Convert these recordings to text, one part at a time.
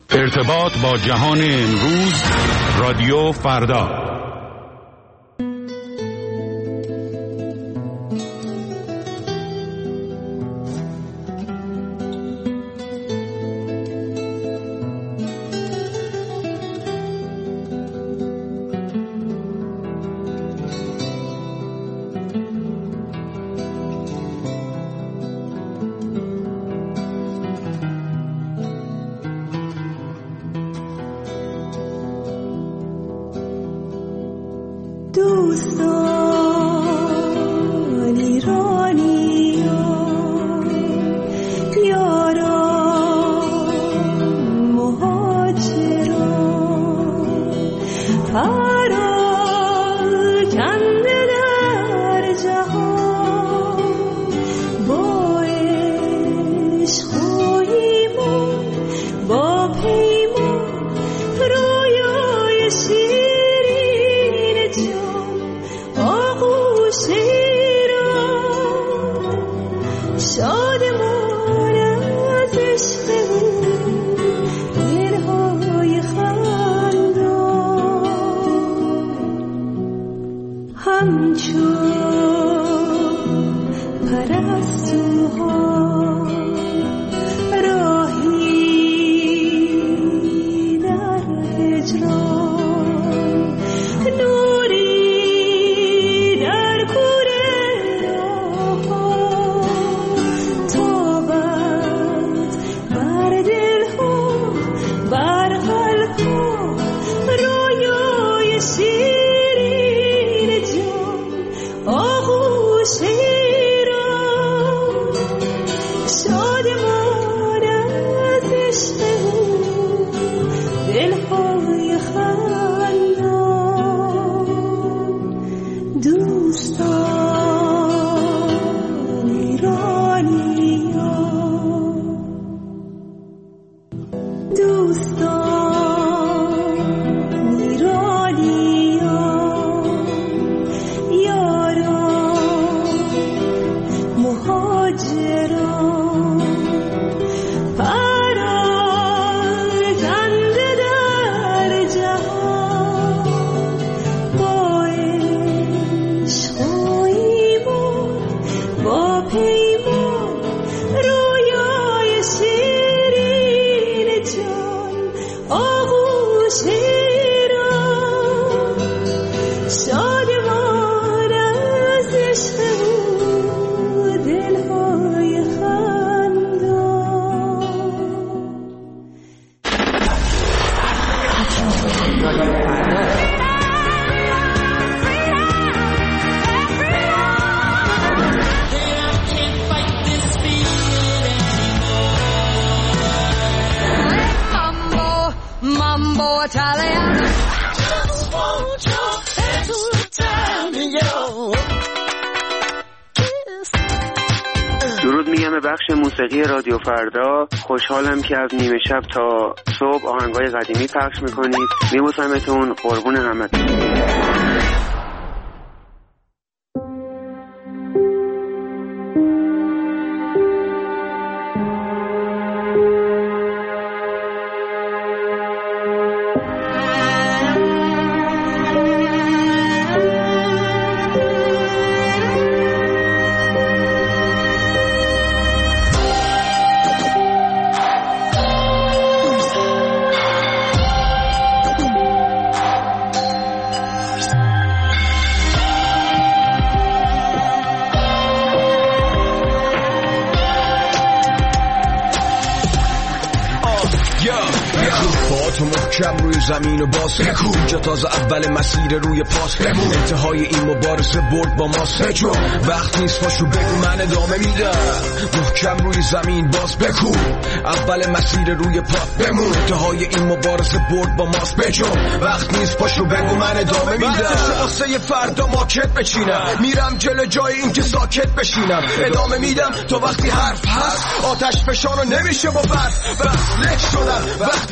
ارتباط با جهان امروز، رادیو فردا. موسیقی رادیو فردا. خوشحالم که از نیمه شب تا صبح آهنگای قدیمی پخش میکنید. میبوسمتون، قربون همتون. زمین و باز اینجا تازه اول مسیر روی پاس انتهای این مبارزه برد با ماست وقت نیست پاشو بگو من ادامه میدم محکم روی زمین باز بکو اول مسیر روی پا بمون انتهای این مبارزه برد با ماست وقت نیست پاشو بگو من ادامه میدم واسه فردا ماکت بچینم میرم جلو جای این که ساکت بشینم ادامه میدم تو وقتی حرف هست آتش فشانو نمیشه با برف بس لک شدم وقتی باید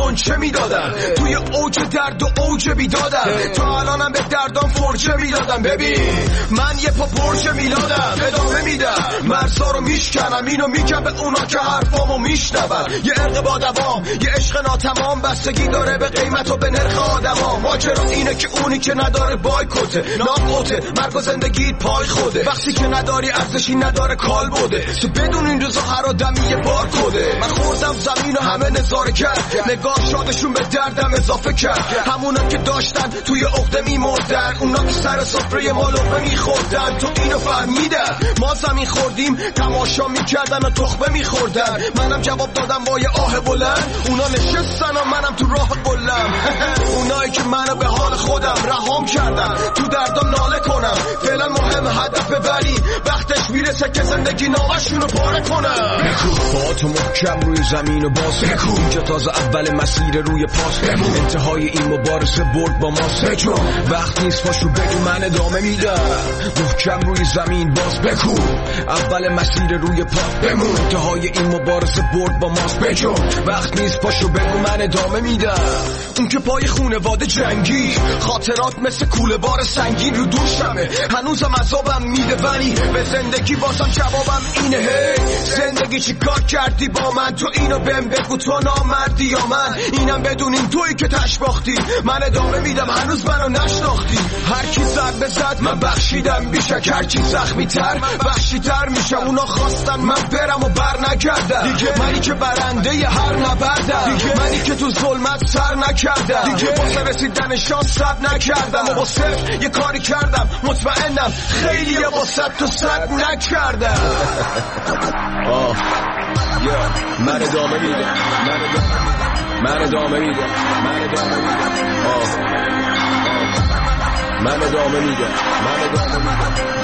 قنچه میدادم، توی اوج درد و اوج بیدادم، تا الانم به دردام فرجه میدادم. ببین من یه پا پرچه میلادم، ادامه میدم مرزا رو میشکنم، اینو میگم به اونا که حرفامو میشنون. یه عرق با دوام، یه عشق ناتمام، بستگی داره به قیمت و به نرخ آدما. ماجرا اینه که اونی که نداره بایکوته، ناقوته، مرگ و زندگیت پای خوده. وقتی که نداری ارزشی نداره کال بوده، تو بدون این روزا هر آدمی یه بار کده. من خوردم زمین و همه نظاره کرد، نگاه شادشون به دردم اضافه کرد. همونا که داشتن توی عقده میمردن، اونا که سر سفره ما لقمه میخوردن. تو اینو فهمیدن ما زمین خوردیم، تماشا میکردن و تخمه میخوردن. منم جواب دادم با یه آه بلند، اونا نشستن و منم تو راه قلم. اونایی که منو به حال خودم رهام کردن، تو دردم ناله کنم. فعلا مهم هدفه، ولی وقتش میرسه که زندگی نامشونو پاره کنم. با تو محکم روی زمین و باز اینجا تازه اول مسیر روی پاس. انتهای این مبارزه برد با ماست. وقت نیست پاشو بگو من ادامه میدم، محکم روی زمین باز بکو. اول مسیر روی پاس بمون، انتهای این مبارزه برد با ماست. وقت نیست پاشو بگو من ادامه میدم. اون که پای خونواده جنگی، خاطرات مثل کوله بار سنگین رو دوشمه. هنوزم عذابم میده ولی به زندگی بازم جوابم اینه. هی زندگی چی کار کردی با من؟ تو اینو بهم بگو، تو نامردی یا من؟ اینم بدونین تویی که تشباختی، من ادامه میدم هنوز منو نشناختی. هر کی زد به زد من بخشیدم بیشک، هر کی زخمی تر وحشی تر میشه. اونا خواستن من برم و بر نگردم دیگه، منی که برنده ی هر نبردم دیگه، منی که تو ظلمت سر نکردم دیگه، واسه رسیدن شانس صبر نکردم و با صفر یه کاری کردم. مطمئنم خیلی با صد تو صد نکردم. من ادامه میدم، من ادامه میدم، من ادامه میدم، من ادامه میدم، من ادامه میدم.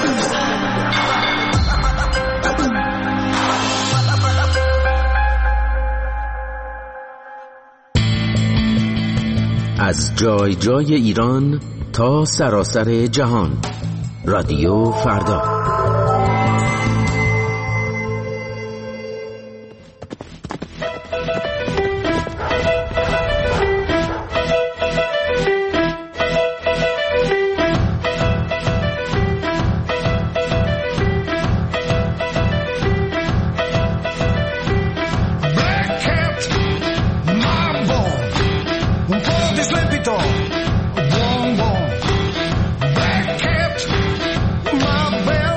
از جای جای ایران تا سراسر جهان، رادیو فردا. My best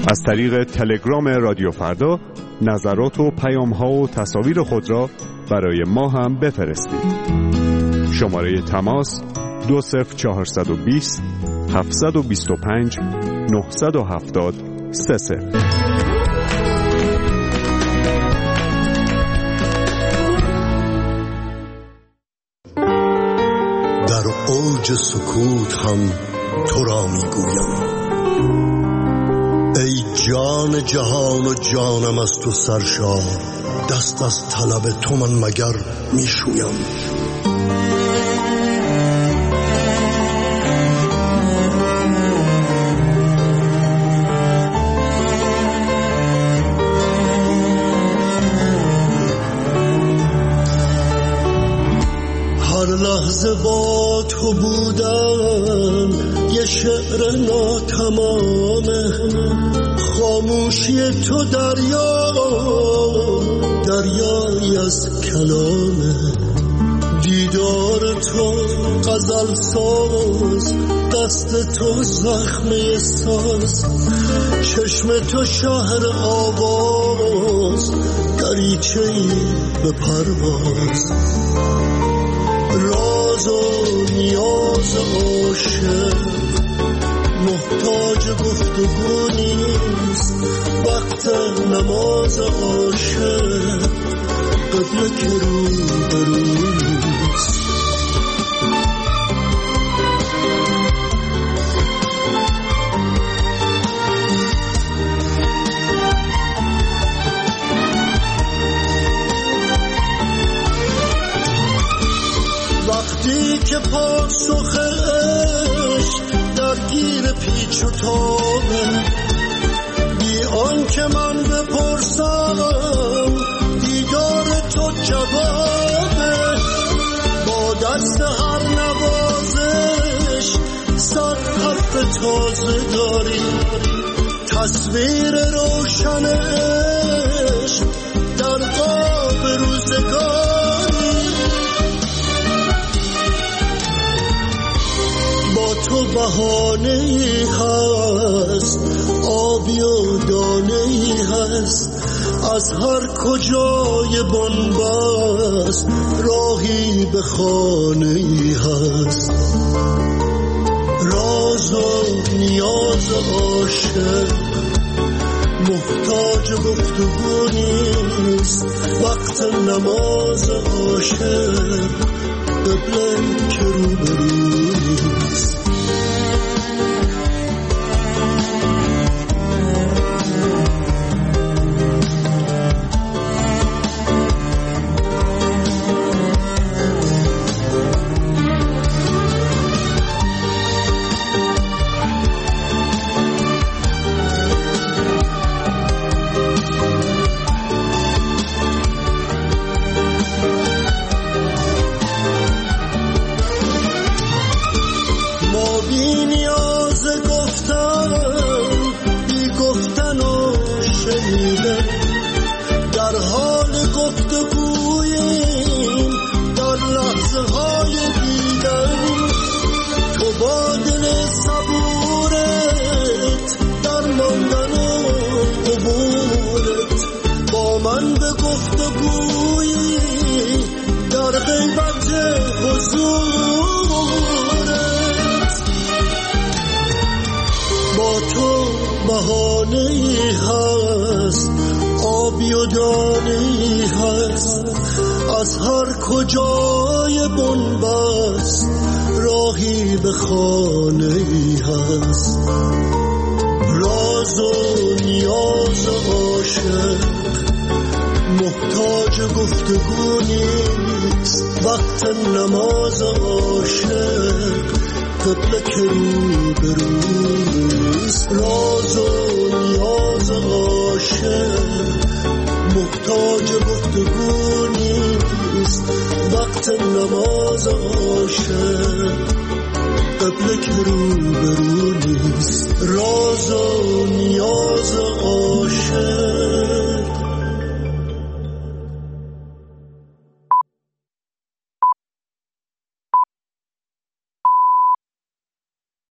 از طریق تلگرام رادیو فردا نظرات و پیام‌ها و تصاویر خود را برای ما هم بفرستید. شماره تماس 20420 725 970 30. در اوج سکوت هم تو را میگویم، ای جان جهان و جانم از تو سرشار، دست از طلب تو من مگر میشویم. هر لحظه با تو بودن یه شعر ناتمامه، خاموشی تو دریایی از کلامه، دیدار تو غزل ساز، دست تو زخمه ساز، چشم تو شهر آواز، دریچه‌ای به پرواز، راز و نیاز عاشق محتاج گفتگو نیست، وقت نماز عاشق قبله که رو نیست. وقتی که پاسخ عشق درگیر پیچ و تابه، بی آن که من بپرسم دیدار تو جوابه، با دست هر نوازش صد حرف تازه داری، تصویر روشن عشق در قاب روزگاری، با تو بهانه‌ای هست، آبی و دانه‌ای هست، از هر کجای بنبست راهی به خانه‌ای هست، راز و نیاز عاشق محتاج گفتگو نیست، وقت نماز عاشق قبله که روبرو نیست. بهانه‌ای هست، آبی و دانه‌ای هست، از هر کجای بنبست راهی به خانه‌ای هست، راز و نیاز عاشق محتاج گفتگو نیست، وقت نماز عاشق قبله که روبرو نیست، راز و نیاز عاشق محتاج گفتگو نیست، وقت نماز عاشق قبله که روبرو نیست، راز و نیاز عاشق